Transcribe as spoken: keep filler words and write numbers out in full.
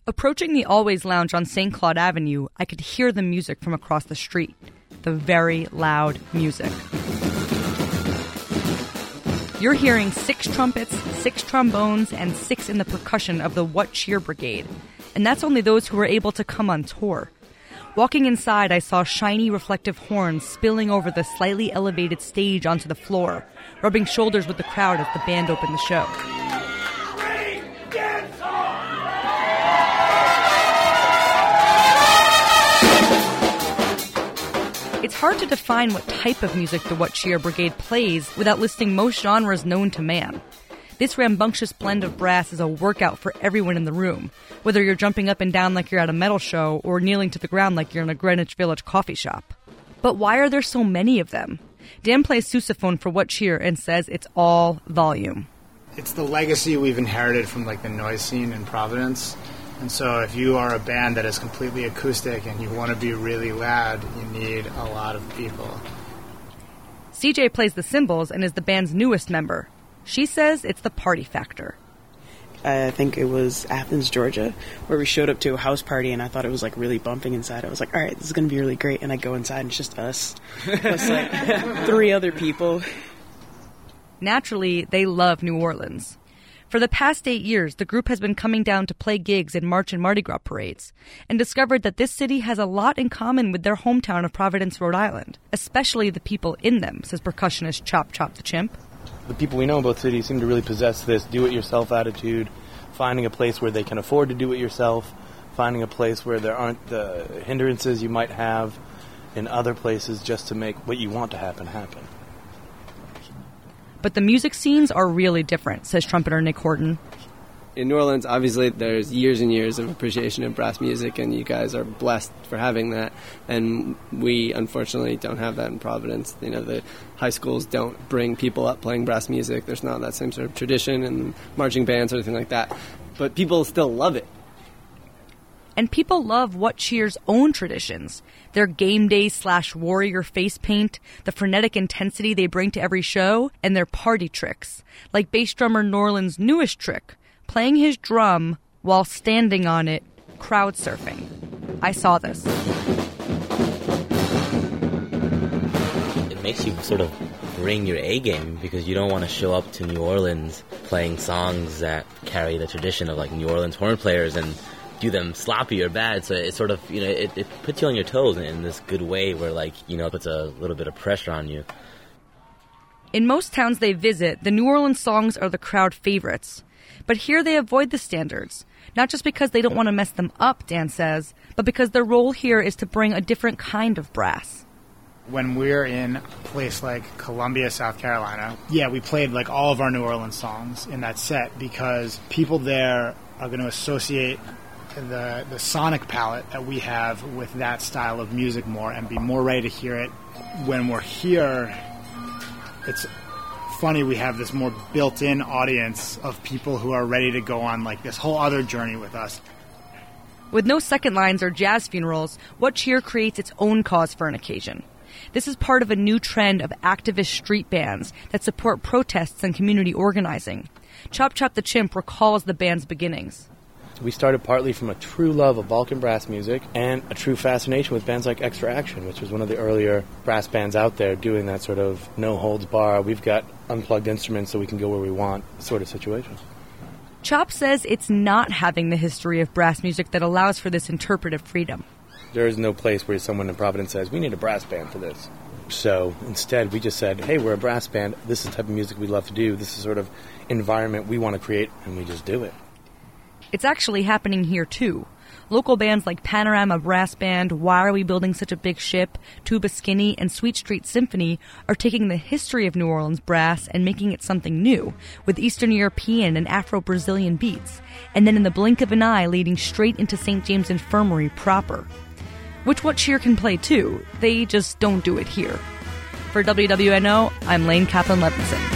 Approaching the Always Lounge on Saint Claude Avenue, I could hear the music from across the street. The very loud music. You're hearing six trumpets, six trombones, and six in the percussion of the What Cheer Brigade. And that's only those who were able to come on tour. Walking inside, I saw shiny reflective horns spilling over the slightly elevated stage onto the floor, rubbing shoulders with the crowd as the band opened the show. It's hard to define what type of music the What Cheer Brigade plays without listing most genres known to man. This rambunctious blend of brass is a workout for everyone in the room, whether you're jumping up and down like you're at a metal show or kneeling to the ground like you're in a Greenwich Village coffee shop. But why are there so many of them? Dan plays sousaphone for What Cheer and says it's all volume. It's the legacy we've inherited from like the noise scene in Providence. And so if you are a band that is completely acoustic and you want to be really loud, you need a lot of people. C J plays the cymbals and is the band's newest member. She says it's the party factor. I think it was Athens, Georgia, where we showed up to a house party, and I thought it was, like, really bumping inside. I was like, all right, this is going to be really great. And I go inside, and it's just us. Plus, like, three other people. Naturally, they love New Orleans. For the past eight years, the group has been coming down to play gigs in March and Mardi Gras parades, and discovered that this city has a lot in common with their hometown of Providence, Rhode Island, especially the people in them, says percussionist Chop Chop the Chimp. The people we know in both cities seem to really possess this do-it-yourself attitude, finding a place where they can afford to do it yourself, finding a place where there aren't the hindrances you might have in other places just to make what you want to happen happen. But the music scenes are really different, says trumpeter Nick Horton. In New Orleans, obviously, there's years and years of appreciation of brass music, and you guys are blessed for having that. And we, unfortunately, don't have that in Providence. You know, the high schools don't bring people up playing brass music. There's not that same sort of tradition and marching bands or anything like that. But people still love it. And people love What Cheer's own traditions. Their game day slash warrior face paint, the frenetic intensity they bring to every show, and their party tricks. Like bass drummer Norland's newest trick, playing his drum while standing on it, crowd surfing. I saw this. It makes you sort of bring your A game because you don't want to show up to New Orleans playing songs that carry the tradition of like New Orleans horn players and do them sloppy or bad. So it sort of, you know, it, it puts you on your toes in this good way where like, you know, it puts a little bit of pressure on you. In most towns they visit, the New Orleans songs are the crowd favorites. But here they avoid the standards, not just because they don't want to mess them up, Dan says, but because their role here is to bring a different kind of brass. When we're in a place like Columbia, South Carolina, yeah, we played like all of our New Orleans songs in that set because people there are going to associate the the sonic palette that we have with that style of music more and be more ready to hear it. When we're here, it's funny, we have this more built-in audience of people who are ready to go on like this whole other journey with us. With no second lines or jazz funerals, What Cheer creates its own cause for an occasion. This is part of a new trend of activist street bands that support protests and community organizing. Chop Chop the Chimp recalls the band's beginnings. We started partly from a true love of Balkan brass music and a true fascination with bands like Extra Action, which was one of the earlier brass bands out there doing that sort of no-holds-bar, we've got unplugged instruments so we can go where we want sort of situation. Chop says it's not having the history of brass music that allows for this interpretive freedom. There is no place where someone in Providence says, we need a brass band for this. So instead, we just said, hey, we're a brass band. This is the type of music we love to do. This is the sort of environment we want to create, and we just do it. It's actually happening here, too. Local bands like Panorama Brass Band, Why Are We Building Such a Big Ship, Tuba Skinny, and Sweet Street Symphony are taking the history of New Orleans brass and making it something new, with Eastern European and Afro-Brazilian beats, and then in the blink of an eye leading straight into Saint James Infirmary proper. Which What Cheer can play, too. They just don't do it here. For W W N O, I'm Lane Kaplan-Levinson.